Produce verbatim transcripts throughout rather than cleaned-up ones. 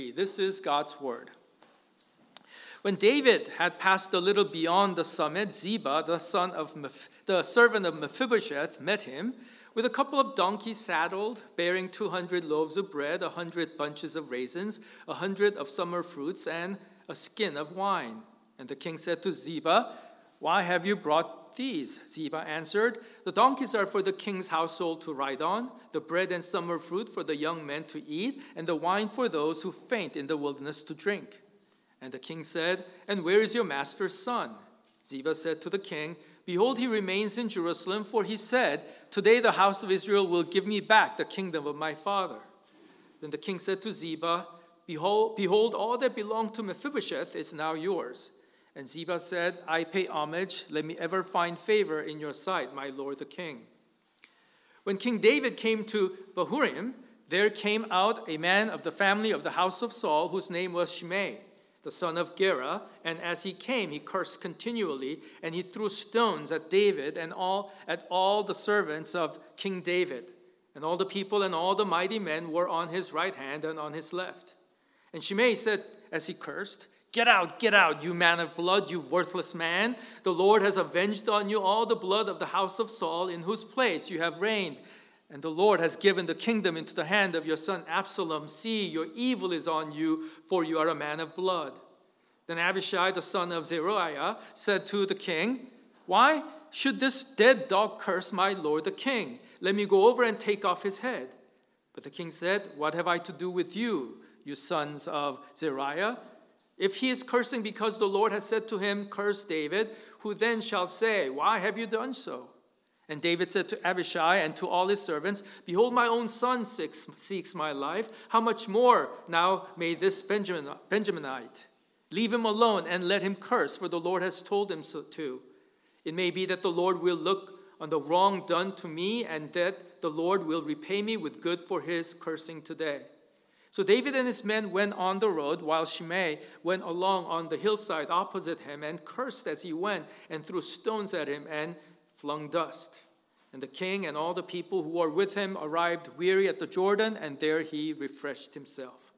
This is God's word. When David had passed a little beyond the summit, Ziba, the son of Meph- the servant of Mephibosheth, met him with a couple of donkeys saddled, bearing two hundred loaves of bread, a hundred bunches of raisins, a hundred of summer fruits, and a skin of wine. And the king said to Ziba, "Why have you brought these?" Ziba answered, "The donkeys are for the king's household to ride on, the bread and summer fruit for the young men to eat, and the wine for those who faint in the wilderness to drink." And the king said, "And where is your master's son?" Ziba said to the king, "Behold, he remains in Jerusalem, for he said, 'Today the house of Israel will give me back the kingdom of my father.'" Then the king said to Ziba, Behold, behold, all that belonged to Mephibosheth is now yours." And Ziba said, "I pay homage. Let me ever find favor in your sight, my lord the king." When King David came to Bahurim, there came out a man of the family of the house of Saul, whose name was Shimei, the son of Gera. And as he came, he cursed continually, and he threw stones at David and all at all the servants of King David. And all the people and all the mighty men were on his right hand and on his left. And Shimei said, as he cursed, "Get out, get out, you man of blood, you worthless man. The Lord has avenged on you all the blood of the house of Saul, in whose place you have reigned. And the Lord has given the kingdom into the hand of your son Absalom. See, your evil is on you, for you are a man of blood." Then Abishai, the son of Zeruiah, said to the king, "Why should this dead dog curse my lord the king? Let me go over and take off his head." But the king said, "What have I to do with you, you sons of Zeruiah? If he is cursing because the Lord has said to him, 'Curse David,' who then shall say, 'Why have you done so?'" And David said to Abishai and to all his servants, "Behold, my own son seeks, seeks my life. How much more now may this Benjamin, Benjaminite? Leave him alone and let him curse, for the Lord has told him so to. It may be that the Lord will look on the wrong done to me, and that the Lord will repay me with good for his cursing today." So David and his men went on the road, while Shimei went along on the hillside opposite him and cursed as he went and threw stones at him and flung dust. And the king and all the people who were with him arrived weary at the Jordan, and there he refreshed himself.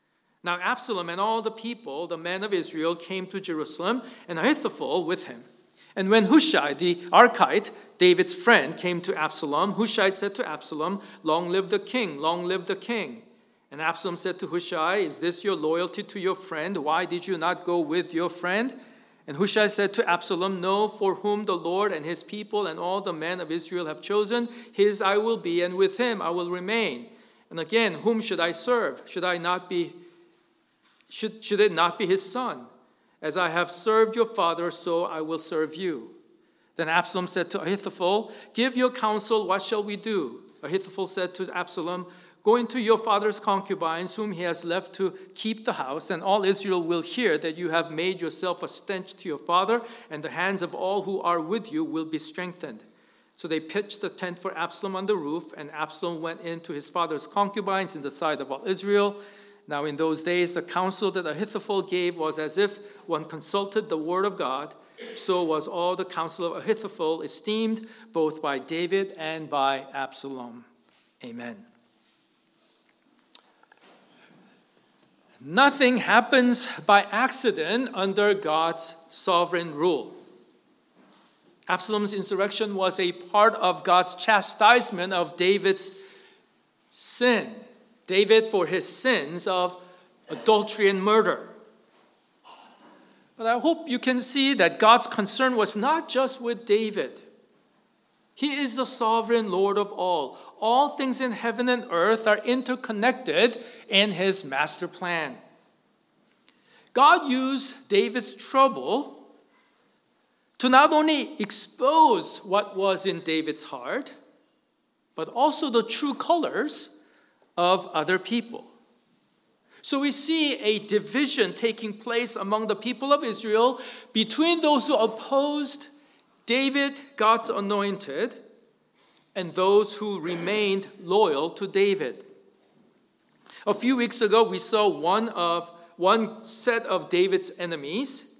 Now Absalom and all the people, the men of Israel, came to Jerusalem, and Ahithophel with him. And when Hushai the Archite, David's friend, came to Absalom, Hushai said to Absalom, "Long live the king, long live the king." And Absalom said to Hushai, "Is this your loyalty to your friend? Why did you not go with your friend?" And Hushai said to Absalom, "No, for whom the Lord and his people and all the men of Israel have chosen, his I will be, and with him I will remain. And again, whom should I serve? Should I not be, should, should it not be his son? As I have served your father, so I will serve you." Then Absalom said to Ahithophel, "Give your counsel, what shall we do?" Ahithophel said to Absalom, "Go into your father's concubines, whom he has left to keep the house, and all Israel will hear that you have made yourself a stench to your father, and the hands of all who are with you will be strengthened." So they pitched the tent for Absalom on the roof, and Absalom went into his father's concubines in the sight of all Israel. Now in those days the counsel that Ahithophel gave was as if one consulted the word of God. So was all the counsel of Ahithophel esteemed, both by David and by Absalom. Amen. Nothing happens by accident under God's sovereign rule. Absalom's insurrection was a part of God's chastisement of David's sin. David for his sins of adultery and murder. But I hope you can see that God's concern was not just with David. He is the sovereign Lord of all. All things in heaven and earth are interconnected in his master plan. God used David's trouble to not only expose what was in David's heart, but also the true colors of other people. So we see a division taking place among the people of Israel between those who opposed David, God's anointed, and those who remained loyal to David. A few weeks ago, we saw one of one set of David's enemies,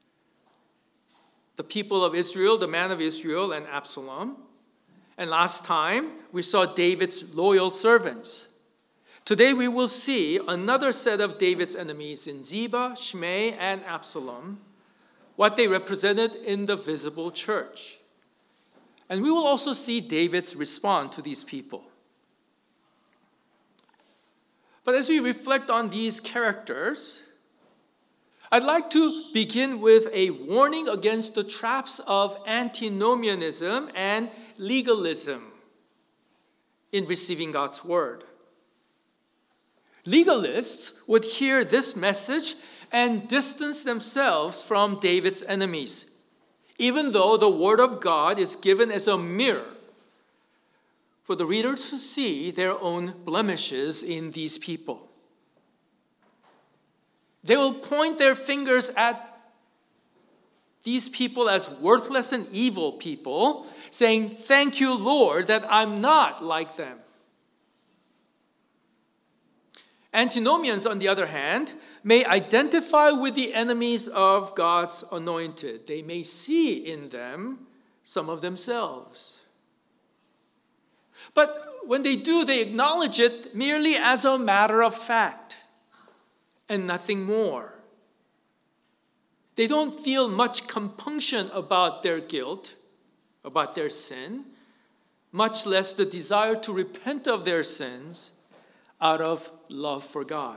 the people of Israel, the man of Israel, and Absalom. And last time, we saw David's loyal servants. Today we will see another set of David's enemies in Ziba, Shimei, and Absalom, what they represented in the visible church. And we will also see David's response to these people. But as we reflect on these characters, I'd like to begin with a warning against the traps of antinomianism and legalism in receiving God's word. Legalists would hear this message and distance themselves from David's enemies, even though the word of God is given as a mirror for the reader to see their own blemishes in these people. They will point their fingers at these people as worthless and evil people, saying, "Thank you, Lord, that I'm not like them." Antinomians, on the other hand, may identify with the enemies of God's anointed. They may see in them some of themselves. But when they do, they acknowledge it merely as a matter of fact and nothing more. They don't feel much compunction about their guilt, about their sin, much less the desire to repent of their sins out of love for God.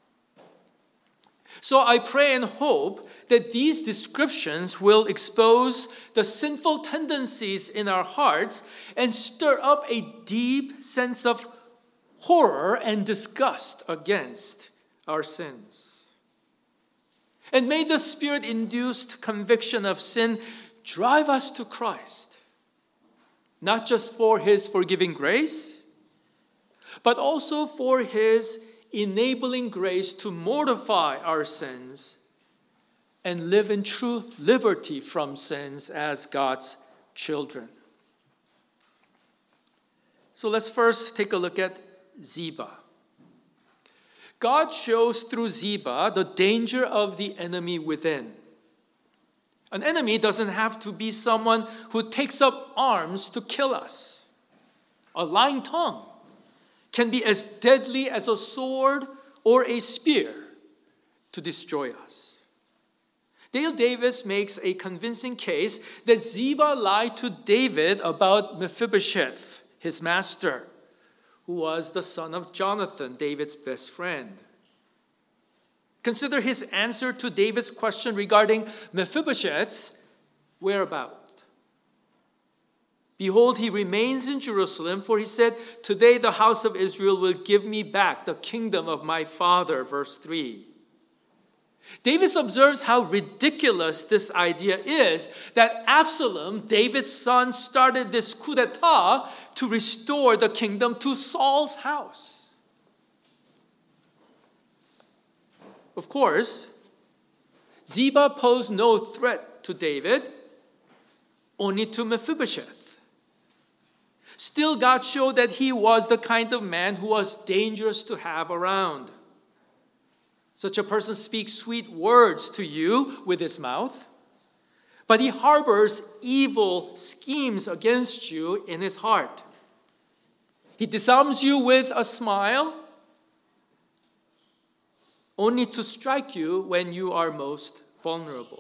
So I pray and hope that these descriptions will expose the sinful tendencies in our hearts and stir up a deep sense of horror and disgust against our sins. And may the Spirit-induced conviction of sin drive us to Christ, not just for His forgiving grace, but also for His enabling grace to mortify our sins and live in true liberty from sins as God's children. So let's first take a look at Ziba. God shows through Ziba the danger of the enemy within. An enemy doesn't have to be someone who takes up arms to kill us. A lying tongue can be as deadly as a sword or a spear to destroy us. Dale Davis makes a convincing case that Ziba lied to David about Mephibosheth, his master, who was the son of Jonathan, David's best friend. Consider his answer to David's question regarding Mephibosheth's whereabouts. Behold, he remains in Jerusalem, for he said, "Today the house of Israel will give me back the kingdom of my father," verse three. Davis observes how ridiculous this idea is, that Absalom, David's son, started this coup d'etat to restore the kingdom to Saul's house. Of course, Ziba posed no threat to David, only to Mephibosheth. Still, God showed that he was the kind of man who was dangerous to have around. Such a person speaks sweet words to you with his mouth, but he harbors evil schemes against you in his heart. He disarms you with a smile, only to strike you when you are most vulnerable.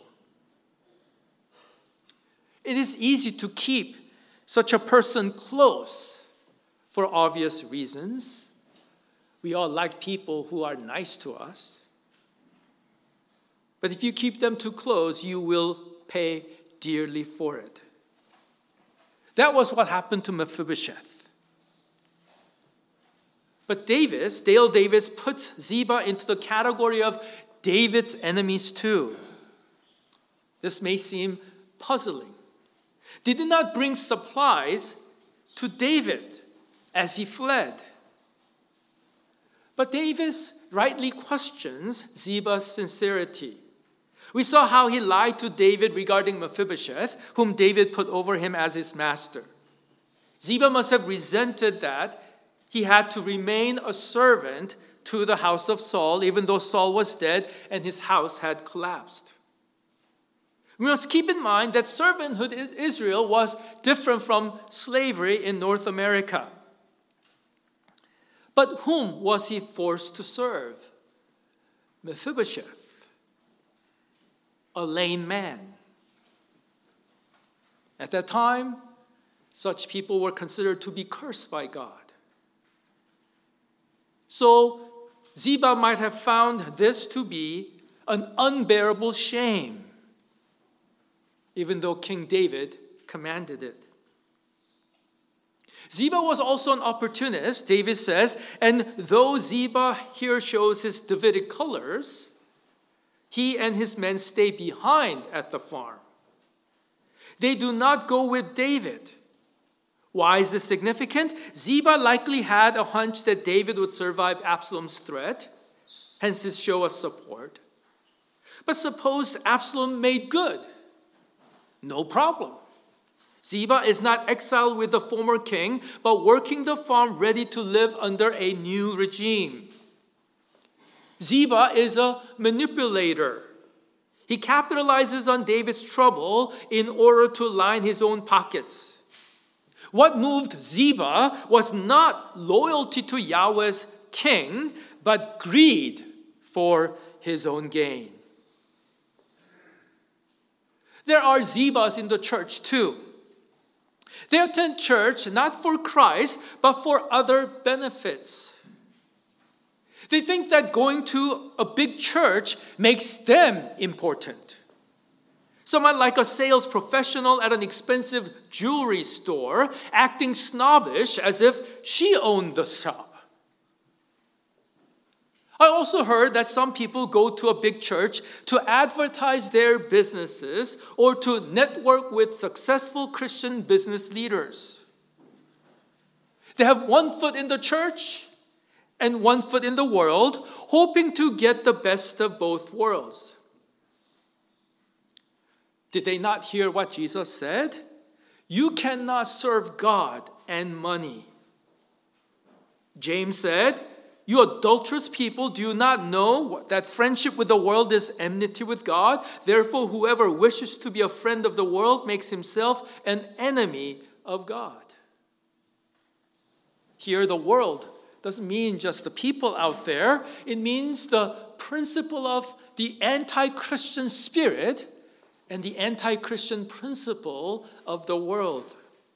It is easy to keep such a person close for obvious reasons. We all like people who are nice to us. But if you keep them too close, you will pay dearly for it. That was what happened to Mephibosheth. But Davis, Dale Davis, puts Ziba into the category of David's enemies too. This may seem puzzling. They did not bring supplies to David as he fled. But Davis rightly questions Ziba's sincerity. We saw how he lied to David regarding Mephibosheth, whom David put over him as his master. Ziba must have resented that he had to remain a servant to the house of Saul, even though Saul was dead and his house had collapsed. We must keep in mind that servanthood in Israel was different from slavery in North America. But whom was he forced to serve? Mephibosheth, a lame man. At that time, such people were considered to be cursed by God. So Ziba might have found this to be an unbearable shame, even though King David commanded it. Ziba was also an opportunist, David says, and though Ziba here shows his Davidic colors, he and his men stay behind at the farm. They do not go with David. Why is this significant? Ziba likely had a hunch that David would survive Absalom's threat, hence his show of support. But suppose Absalom made good. No problem. Ziba is not exiled with the former king, but working the farm ready to live under a new regime. Ziba is a manipulator. He capitalizes on David's trouble in order to line his own pockets. What moved Ziba was not loyalty to Yahweh's king, but greed for his own gain. There are Zibas in the church too. They attend church not for Christ, but for other benefits. They think that going to a big church makes them important. Someone like a sales professional at an expensive jewelry store acting snobbish as if she owned the shop. I also heard that some people go to a big church to advertise their businesses or to network with successful Christian business leaders. They have one foot in the church and one foot in the world, hoping to get the best of both worlds. Did they not hear what Jesus said? You cannot serve God and money. James said, you adulterous people, do you not know that friendship with the world is enmity with God? Therefore, whoever wishes to be a friend of the world makes himself an enemy of God. Here, the world doesn't mean just the people out there. It means the principle of the anti-Christian spirit and the anti-Christian principle of the world.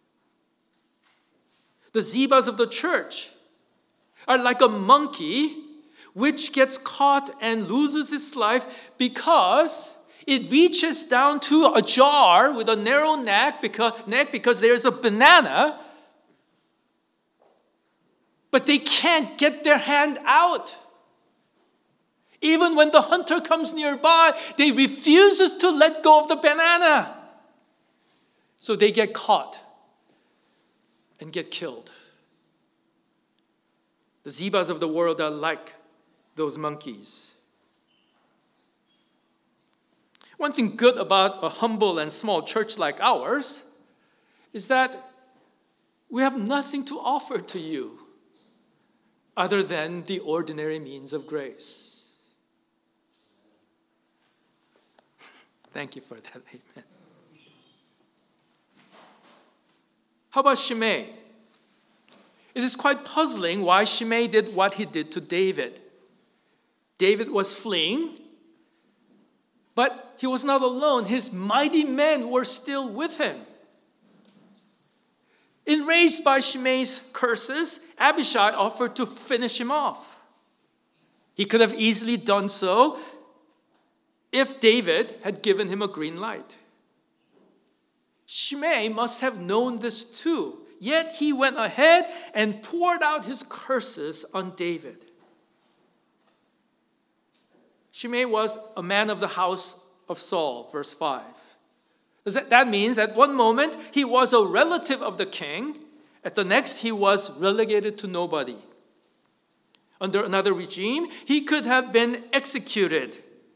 The Zibas of the church are like a monkey which gets caught and loses its life because it reaches down to a jar with a narrow neck because, neck because there's a banana, but they can't get their hand out. Even when the hunter comes nearby, they refuses to let go of the banana. So they get caught and get killed. The Zibas of the world are like those monkeys. One thing good about a humble and small church like ours is that we have nothing to offer to you other than the ordinary means of grace. Thank you for that, amen. How about Shimei? It is quite puzzling why Shimei did what he did to David. David was fleeing, but he was not alone. His mighty men were still with him. Enraged by Shimei's curses, Abishai offered to finish him off. He could have easily done so if David had given him a green light. Shimei must have known this too. Yet he went ahead and poured out his curses on David. Shimei was a man of the house of Saul, verse five. That means at one moment he was a relative of the king. At the next he was relegated to nobody. Under another regime, he could have been executed.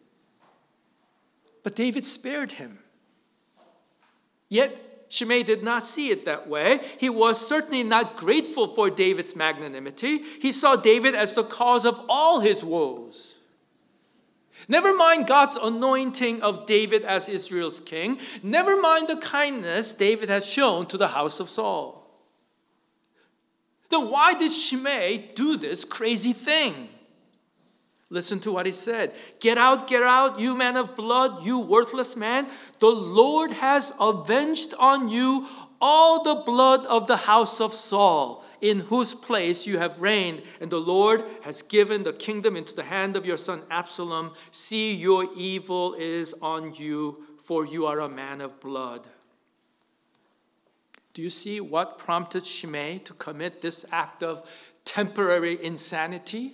But David spared him. Yet Shimei did not see it that way. He was certainly not grateful for David's magnanimity. He saw David as the cause of all his woes. Never mind God's anointing of David as Israel's king. Never mind the kindness David has shown to the house of Saul. Then why did Shimei do this crazy thing? Listen to what he said. Get out, get out, you man of blood, you worthless man. The Lord has avenged on you all the blood of the house of Saul, in whose place you have reigned, and the Lord has given the kingdom into the hand of your son Absalom. See, your evil is on you, for you are a man of blood. Do you see what prompted Shimei to commit this act of temporary insanity?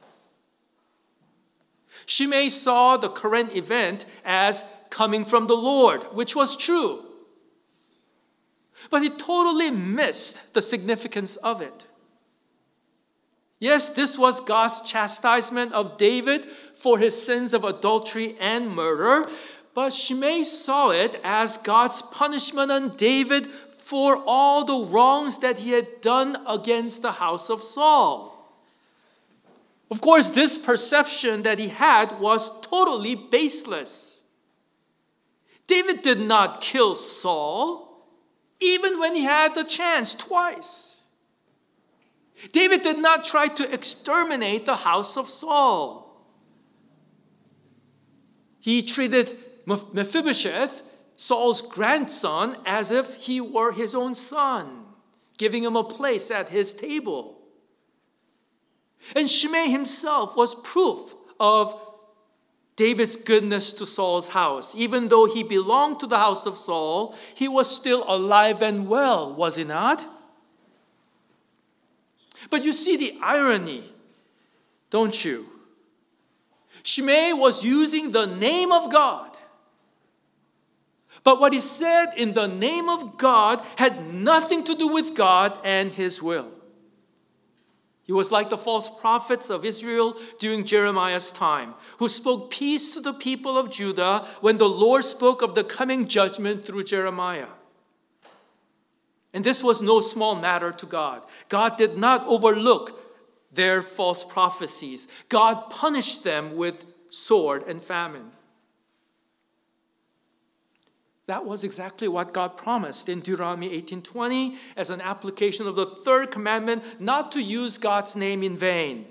Shimei saw the current event as coming from the Lord, which was true. But he totally missed the significance of it. Yes, this was God's chastisement of David for his sins of adultery and murder, but Shimei saw it as God's punishment on David for all the wrongs that he had done against the house of Saul. Of course, this perception that he had was totally baseless. David did not kill Saul, even when he had the chance twice. David did not try to exterminate the house of Saul. He treated Mephibosheth, Saul's grandson, as if he were his own son, giving him a place at his table. And Shimei himself was proof of David's goodness to Saul's house. Even though he belonged to the house of Saul, he was still alive and well, was he not? But you see the irony, don't you? Shimei was using the name of God. But what he said in the name of God had nothing to do with God and his will. He was like the false prophets of Israel during Jeremiah's time, who spoke peace to the people of Judah when the Lord spoke of the coming judgment through Jeremiah. And this was no small matter to God. God did not overlook their false prophecies. God punished them with sword and famine. That was exactly what God promised in Deuteronomy eighteen twenty as an application of the third commandment, not to use God's name in vain.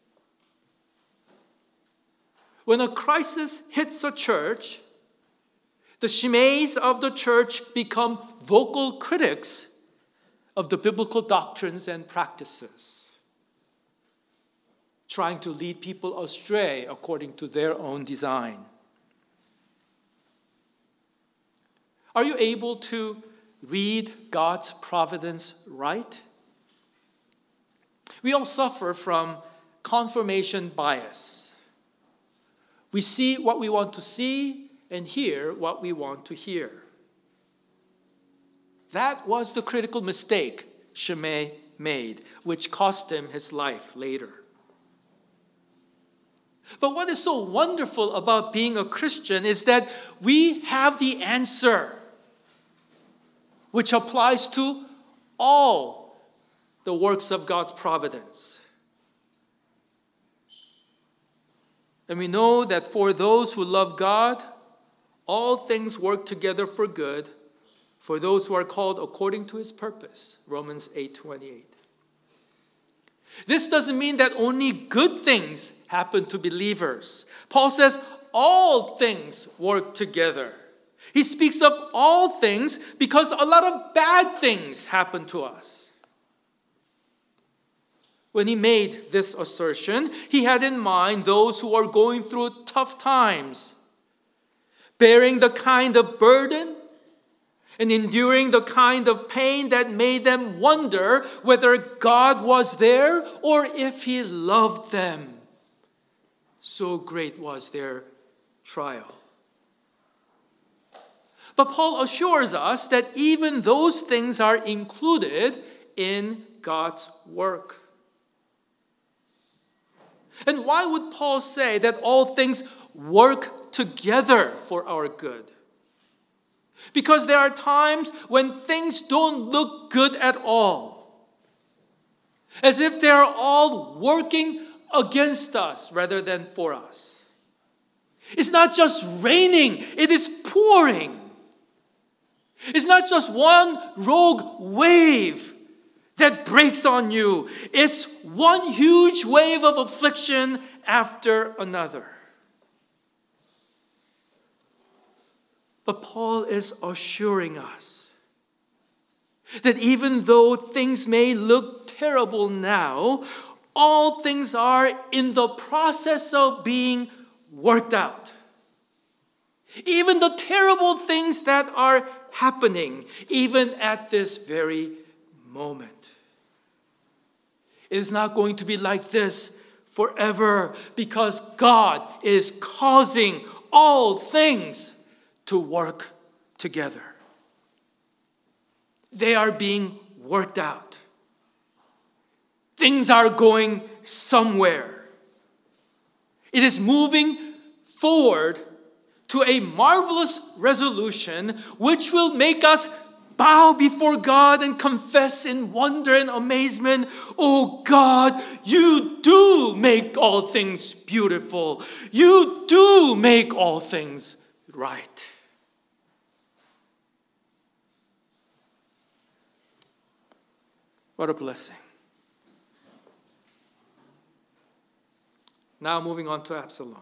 When a crisis hits a church, the Shimeis of the church become vocal critics of the biblical doctrines and practices, trying to lead people astray according to their own design. Are you able to read God's providence right? We all suffer from confirmation bias. We see what we want to see and hear what we want to hear. That was the critical mistake Shimei made, which cost him his life later. But what is so wonderful about being a Christian is that we have the answer, which applies to all the works of God's providence. And we know that for those who love God, all things work together for good, for those who are called according to his purpose. Romans eight twenty-eight. This doesn't mean that only good things happen to believers. Paul says all things work together. He speaks of all things because a lot of bad things happen to us. When he made this assertion, he had in mind those who are going through tough times, bearing the kind of burden and enduring the kind of pain that made them wonder whether God was there or if he loved them. So great was their trial. But Paul assures us that even those things are included in God's work. And why would Paul say that all things work together for our good? Because there are times when things don't look good at all, as if they are all working against us rather than for us. It's not just raining, it is pouring. It's not just one rogue wave that breaks on you. It's one huge wave of affliction after another. But Paul is assuring us that even though things may look terrible now, all things are in the process of being worked out. Even the terrible things that are happening, even at this very moment. It is not going to be like this forever, because God is causing all things to work together. They are being worked out. Things are going somewhere. It is moving forward to a marvelous resolution which will make us bow before God and confess in wonder and amazement, "Oh God, you do make all things beautiful. You do make all things right." What a blessing. Now moving on to Absalom.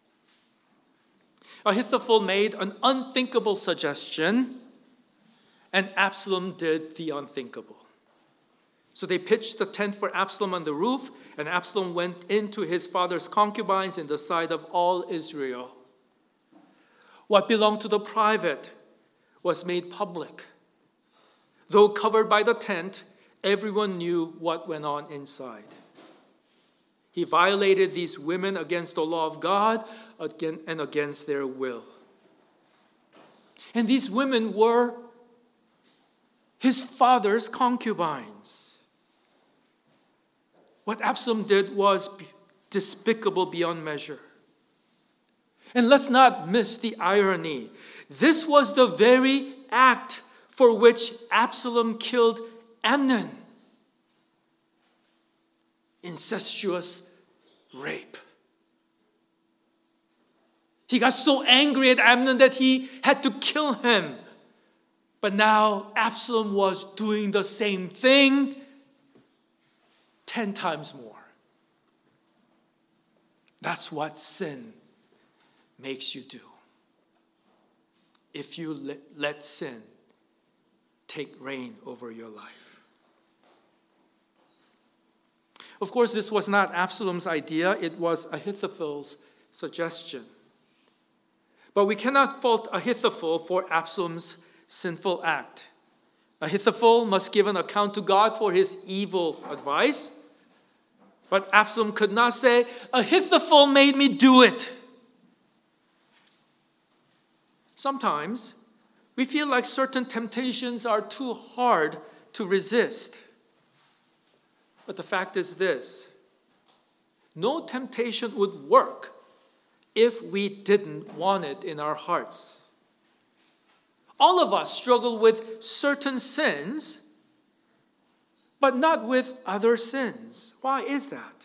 Ahithophel made an unthinkable suggestion, and Absalom did the unthinkable. So they pitched the tent for Absalom on the roof, and Absalom went into his father's concubines in the sight of all Israel. What belonged to the private was made public. Though covered by the tent, everyone knew what went on inside. He violated these women against the law of God and against their will. And these women were his father's concubines. What Absalom did was despicable beyond measure. And let's not miss the irony. This was the very act for which Absalom killed Amnon. Incestuous rape. He got so angry at Amnon that he had to kill him. But now Absalom was doing the same thing ten times more. That's what sin makes you do. If you let, let sin take reign over your life. Of course, this was not Absalom's idea. It was Ahithophel's suggestion. But we cannot fault Ahithophel for Absalom's sinful act. Ahithophel must give an account to God for his evil advice. But Absalom could not say, "Ahithophel made me do it." Sometimes we feel like certain temptations are too hard to resist. But the fact is this: no temptation would work if we didn't want it in our hearts. All of us struggle with certain sins, but not with other sins. Why is that?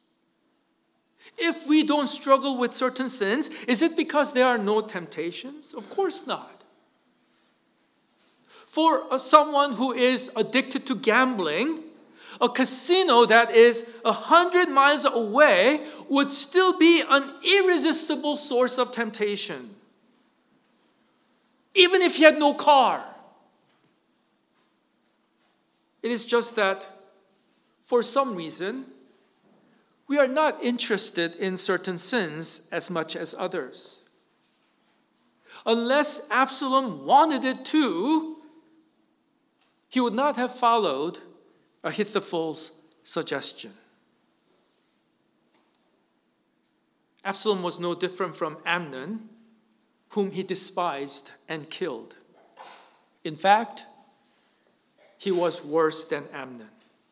If we don't struggle with certain sins, is it because there are no temptations? Of course not. For someone who is addicted to gambling, a casino that is a hundred miles away would still be an irresistible source of temptation, even if he had no car. It is just that, for some reason, we are not interested in certain sins as much as others. Unless Absalom wanted it too, he would not have followed Ahithophel's suggestion. Absalom was no different from Amnon, whom he despised and killed. In fact, he was worse than Amnon.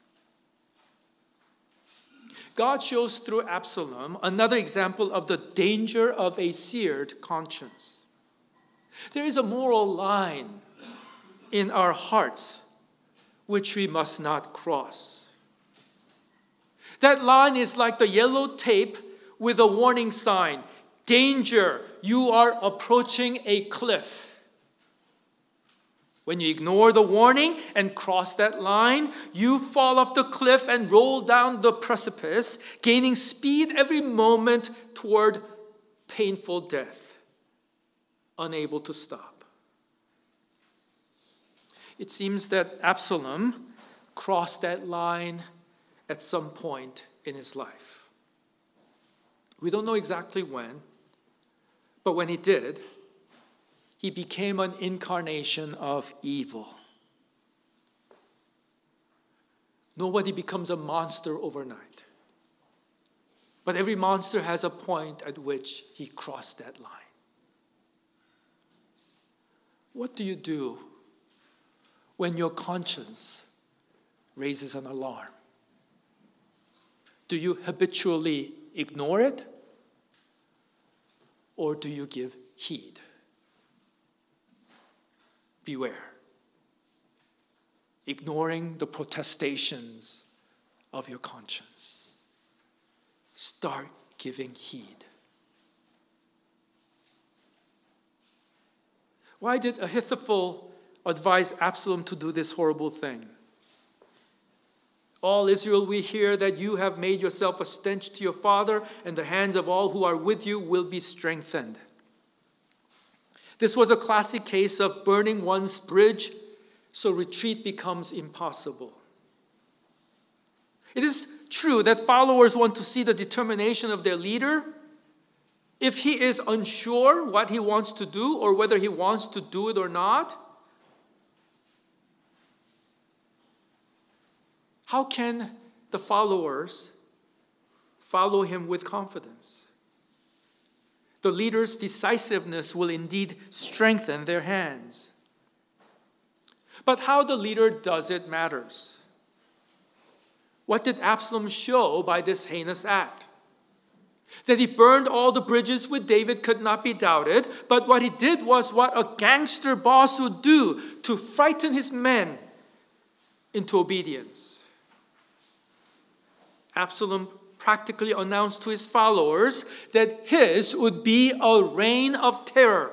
God shows through Absalom another example of the danger of a seared conscience. There is a moral line in our hearts which we must not cross. That line is like the yellow tape with a warning sign: danger, you are approaching a cliff. When you ignore the warning and cross that line, you fall off the cliff and roll down the precipice, gaining speed every moment toward painful death, unable to stop. It seems that Absalom crossed that line at some point in his life. We don't know exactly when, but when he did, he became an incarnation of evil. Nobody becomes a monster overnight. But every monster has a point at which he crossed that line. What do you do when your conscience raises an alarm? Do you habitually ignore it? Or do you give heed? Beware. Ignoring the protestations of your conscience. Start giving heed. Why did Ahithophel advise Absalom to do this horrible thing? All Israel, we hear that you have made yourself a stench to your father, and the hands of all who are with you will be strengthened. This was a classic case of burning one's bridge, so retreat becomes impossible. It is true that followers want to see the determination of their leader. If he is unsure what he wants to do or whether he wants to do it or not, how can the followers follow him with confidence? The leader's decisiveness will indeed strengthen their hands. But how the leader does it matters. What did Absalom show by this heinous act? That he burned all the bridges with David could not be doubted, but what he did was what a gangster boss would do to frighten his men into obedience. Absalom practically announced to his followers that his would be a reign of terror.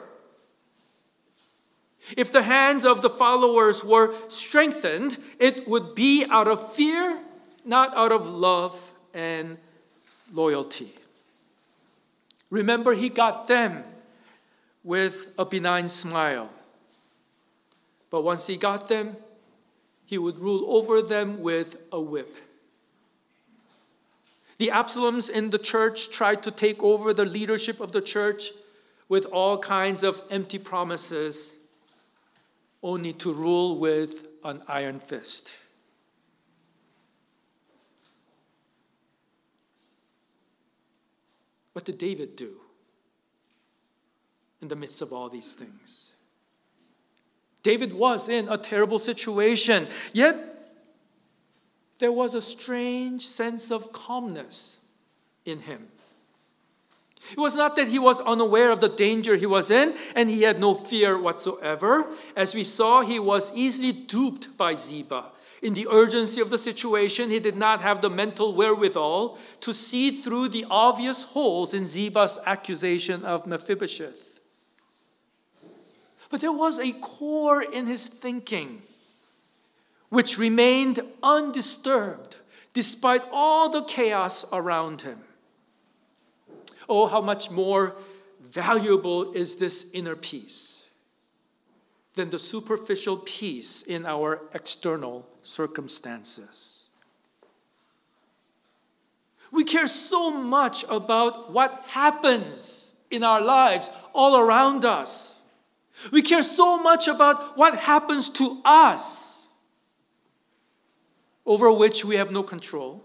If the hands of the followers were strengthened, it would be out of fear, not out of love and loyalty. Remember, he got them with a benign smile. But once he got them, he would rule over them with a whip. The Absaloms in the church tried to take over the leadership of the church with all kinds of empty promises, only to rule with an iron fist. What did David do in the midst of all these things? David was in a terrible situation, yet there was a strange sense of calmness in him. It was not that he was unaware of the danger he was in, and he had no fear whatsoever. As we saw, he was easily duped by Ziba. In the urgency of the situation, he did not have the mental wherewithal to see through the obvious holes in Ziba's accusation of Mephibosheth. But there was a core in his thinking which remained undisturbed despite all the chaos around him. Oh, how much more valuable is this inner peace than the superficial peace in our external circumstances. We care so much about what happens in our lives all around us. We care so much about what happens to us, over which we have no control,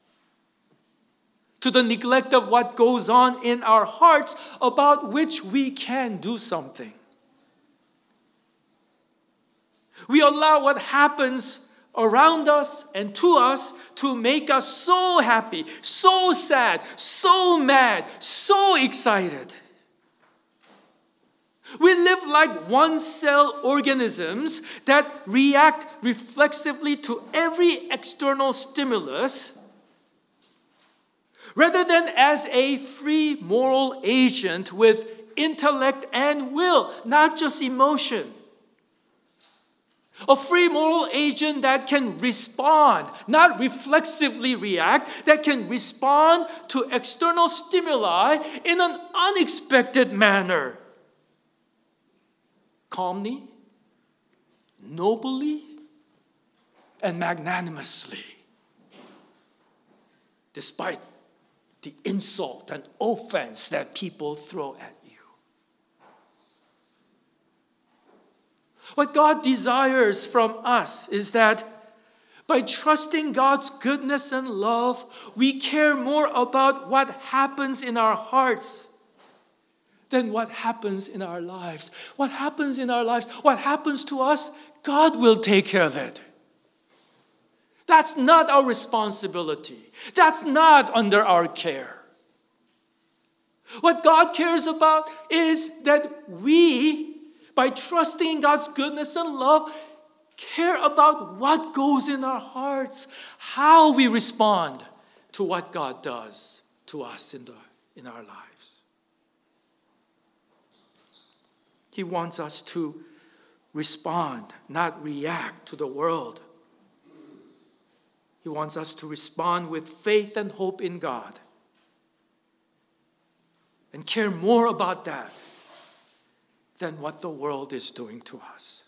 to the neglect of what goes on in our hearts about which we can do something. We allow what happens around us and to us to make us so happy, so sad, so mad, so excited. We live like one-cell organisms that react reflexively to every external stimulus, rather than as a free moral agent with intellect and will, not just emotion. A free moral agent that can respond, not reflexively react, that can respond to external stimuli in an unexpected manner. Calmly, nobly, and magnanimously, despite the insult and offense that people throw at you. What God desires from us is that by trusting God's goodness and love, we care more about what happens in our hearts than what happens in our lives. What happens in our lives, what happens to us, God will take care of it. That's not our responsibility. That's not under our care. What God cares about is that we, by trusting in God's goodness and love, care about what goes in our hearts, how we respond to what God does to us in, the, in our lives. He wants us to respond, not react to the world. He wants us to respond with faith and hope in God and care more about that than what the world is doing to us.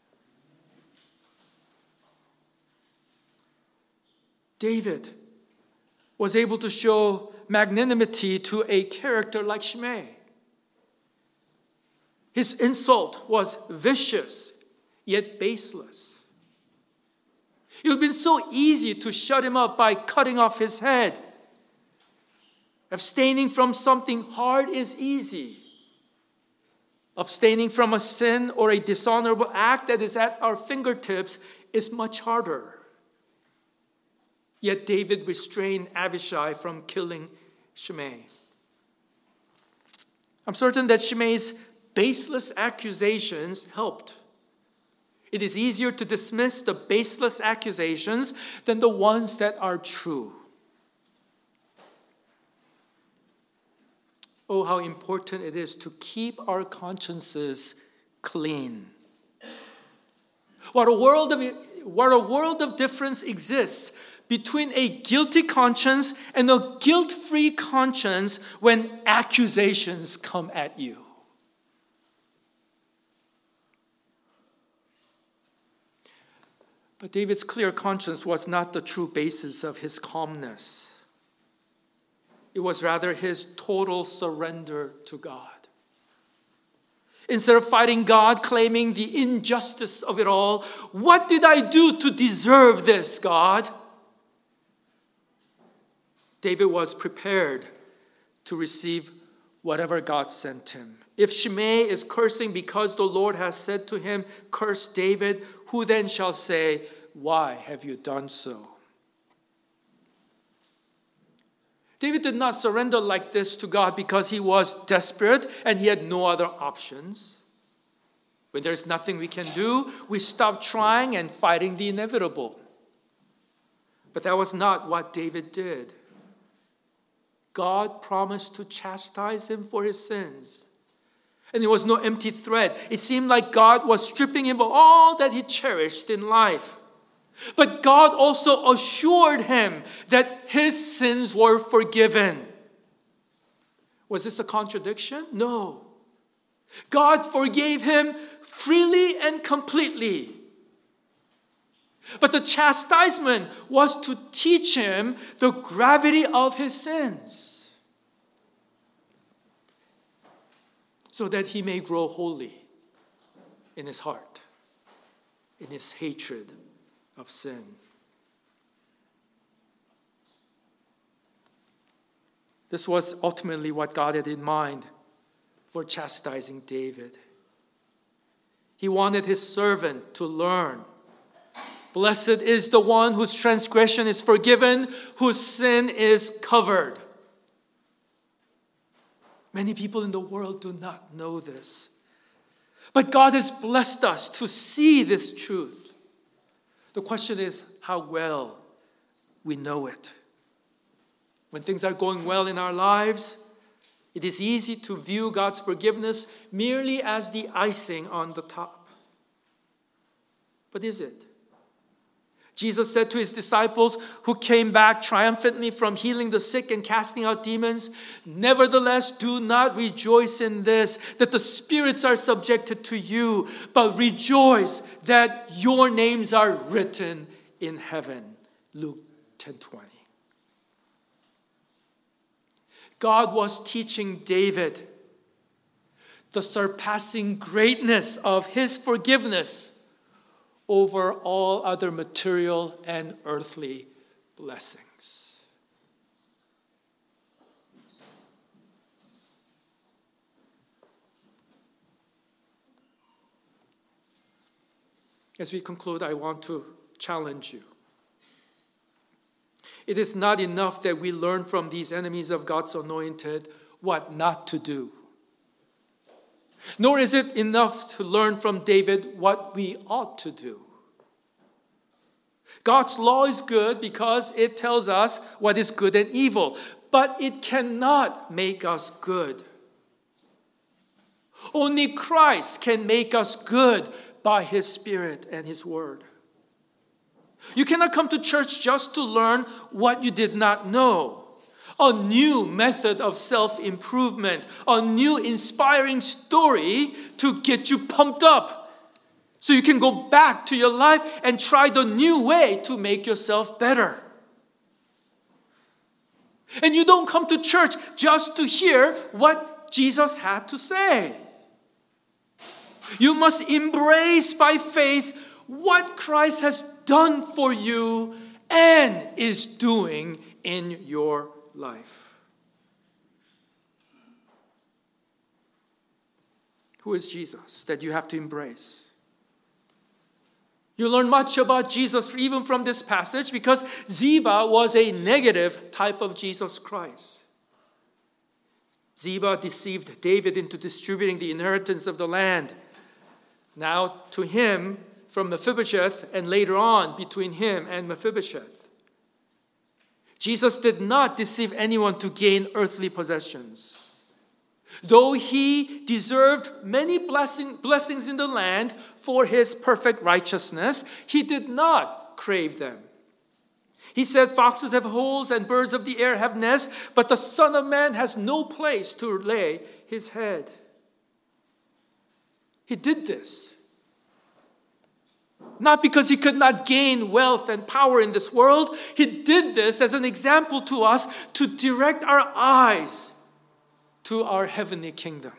David was able to show magnanimity to a character like Shimei. His insult was vicious, yet baseless. It would have been so easy to shut him up by cutting off his head. Abstaining from something hard is easy. Abstaining from a sin or a dishonorable act that is at our fingertips is much harder. Yet David restrained Abishai from killing Shimei. I'm certain that Shimei's baseless accusations helped. It is easier to dismiss the baseless accusations than the ones that are true. Oh, how important it is to keep our consciences clean. What a world of, what a world of difference exists between a guilty conscience and a guilt-free conscience when accusations come at you. But David's clear conscience was not the true basis of his calmness. It was rather his total surrender to God. Instead of fighting God, claiming the injustice of it all, what did I do to deserve this, God? David was prepared to receive whatever God sent him. If Shimei is cursing because the Lord has said to him, curse David, who then shall say, why have you done so? David did not surrender like this to God because he was desperate and he had no other options. When there's nothing we can do, we stop trying and fighting the inevitable. But that was not what David did. God promised to chastise him for his sins. And it was no empty threat. It seemed like God was stripping him of all that he cherished in life. But God also assured him that his sins were forgiven. Was this a contradiction? No. God forgave him freely and completely. But the chastisement was to teach him the gravity of his sins, so that he may grow holy in his heart, in his hatred of sin. This was ultimately what God had in mind for chastising David. He wanted his servant to learn. Blessed is the one whose transgression is forgiven, whose sin is covered. Many people in the world do not know this. But God has blessed us to see this truth. The question is how well we know it. When things are going well in our lives, it is easy to view God's forgiveness merely as the icing on the top. What is it? Jesus said to his disciples who came back triumphantly from healing the sick and casting out demons, "Nevertheless, do not rejoice in this, that the spirits are subjected to you, but rejoice that your names are written in heaven." Luke ten twenty. God was teaching David the surpassing greatness of his forgiveness over all other material and earthly blessings. As we conclude, I want to challenge you. It is not enough that we learn from these enemies of God's anointed what not to do. Nor is it enough to learn from David what we ought to do. God's law is good because it tells us what is good and evil, but it cannot make us good. Only Christ can make us good by His Spirit and His Word. You cannot come to church just to learn what you did not know. A new method of self-improvement, a new inspiring story to get you pumped up so you can go back to your life and try the new way to make yourself better. And you don't come to church just to hear what Jesus had to say. You must embrace by faith what Christ has done for you and is doing in your life. Who is Jesus that you have to embrace? You learn much about Jesus even from this passage because Ziba was a negative type of Jesus Christ. Ziba deceived David into distributing the inheritance of the land. Now to him from Mephibosheth, and later on between him and Mephibosheth. Jesus did not deceive anyone to gain earthly possessions. Though he deserved many blessing, blessings in the land for his perfect righteousness, he did not crave them. He said, "Foxes have holes and birds of the air have nests, but the Son of Man has no place to lay his head." He did this not because he could not gain wealth and power in this world. He did this as an example to us to direct our eyes to our heavenly kingdom.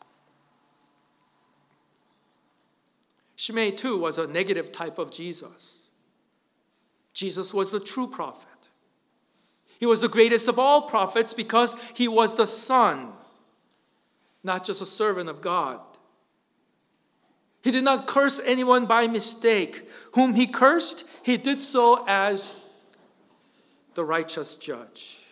Shimei too was a negative type of Jesus. Jesus was the true prophet. He was the greatest of all prophets because he was the son, not just a servant of God. He did not curse anyone by mistake. Whom he cursed, he did so as the righteous judge.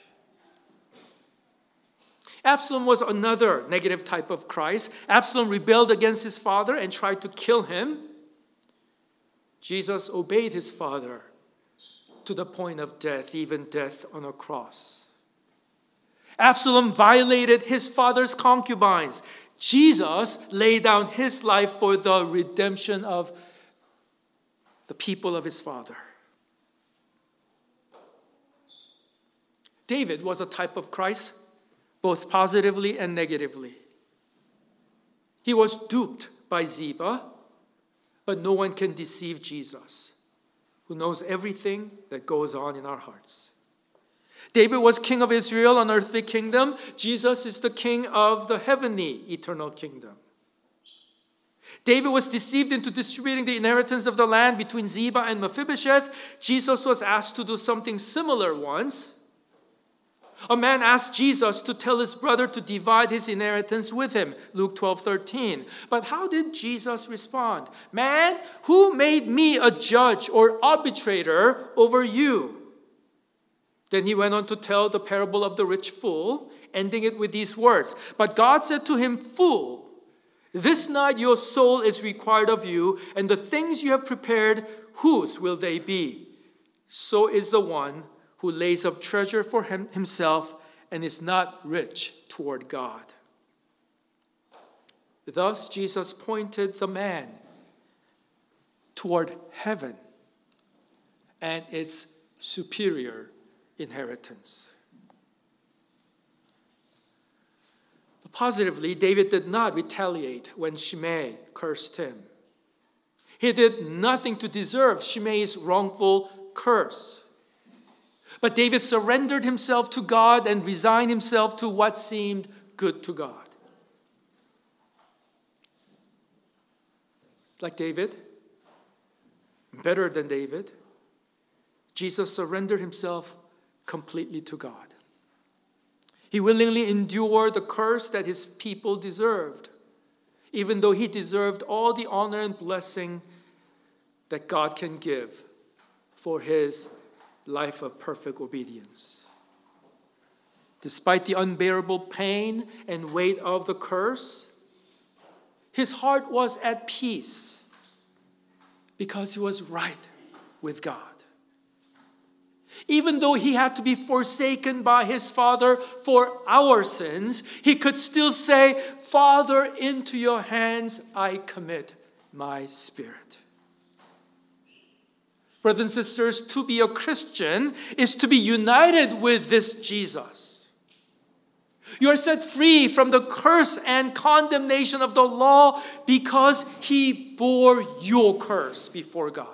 Absalom was another negative type of Christ. Absalom rebelled against his father and tried to kill him. Jesus obeyed his father to the point of death, even death on a cross. Absalom violated his father's concubines. Jesus laid down his life for the redemption of the people of his father. David was a type of Christ, both positively and negatively. He was duped by Ziba, but no one can deceive Jesus, who knows everything that goes on in our hearts. David was king of Israel, an earthly kingdom. Jesus is the king of the heavenly, eternal kingdom. David was deceived into distributing the inheritance of the land between Ziba and Mephibosheth. Jesus was asked to do something similar once. A man asked Jesus to tell his brother to divide his inheritance with him, Luke twelve thirteen. But how did Jesus respond? "Man, who made me a judge or arbitrator over you?" Then he went on to tell the parable of the rich fool, ending it with these words. "But God said to him, 'Fool, this night your soul is required of you, and the things you have prepared, whose will they be? So is the one who lays up treasure for him, himself and is not rich toward God.'" Thus Jesus pointed the man toward heaven and its superior inheritance. But positively, David did not retaliate when Shimei cursed him. He did nothing to deserve Shimei's wrongful curse. But David surrendered himself to God and resigned himself to what seemed good to God. Like David, better than David, Jesus surrendered himself completely to God. He willingly endured the curse that his people deserved, even though he deserved all the honor and blessing that God can give for his life of perfect obedience. Despite the unbearable pain and weight of the curse, his heart was at peace because he was right with God. Even though he had to be forsaken by his father for our sins, he could still say, "Father, into your hands I commit my spirit." Brothers and sisters, to be a Christian is to be united with this Jesus. You are set free from the curse and condemnation of the law because he bore your curse before God.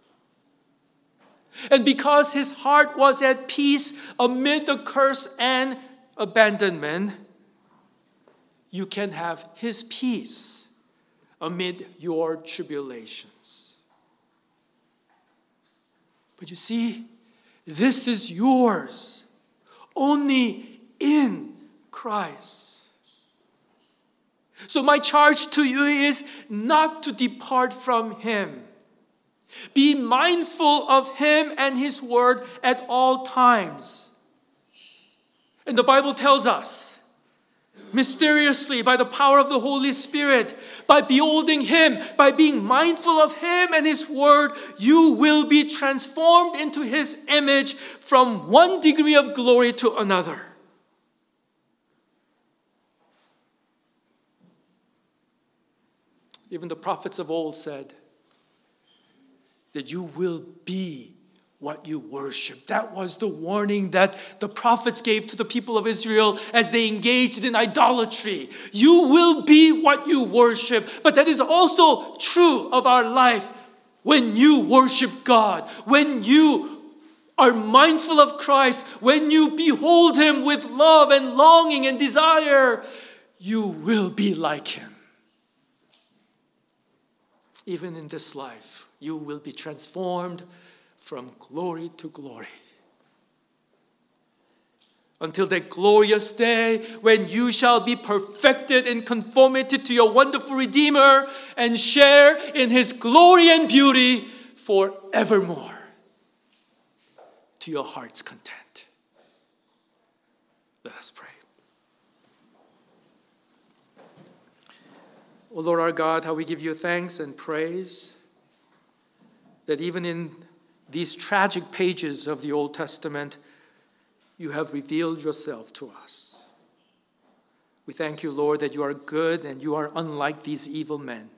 And because his heart was at peace amid the curse and abandonment, you can have his peace amid your tribulations. But you see, this is yours only in Christ. So my charge to you is not to depart from him. Be mindful of him and his word at all times. And the Bible tells us, mysteriously, by the power of the Holy Spirit, by beholding him, by being mindful of him and his word, you will be transformed into his image from one degree of glory to another. Even the prophets of old said that you will be what you worship. That was the warning that the prophets gave to the people of Israel as they engaged in idolatry. You will be what you worship. But that is also true of our life when you worship God, when you are mindful of Christ, when you behold him with love and longing and desire, you will be like him. Even in this life, you will be transformed from glory to glory. Until that glorious day when you shall be perfected in conformity to your wonderful Redeemer and share in his glory and beauty forevermore to your heart's content. Let us pray. O Lord our God, how we give you thanks and praise that even in these tragic pages of the Old Testament, you have revealed yourself to us. We thank you, Lord, that you are good and you are unlike these evil men.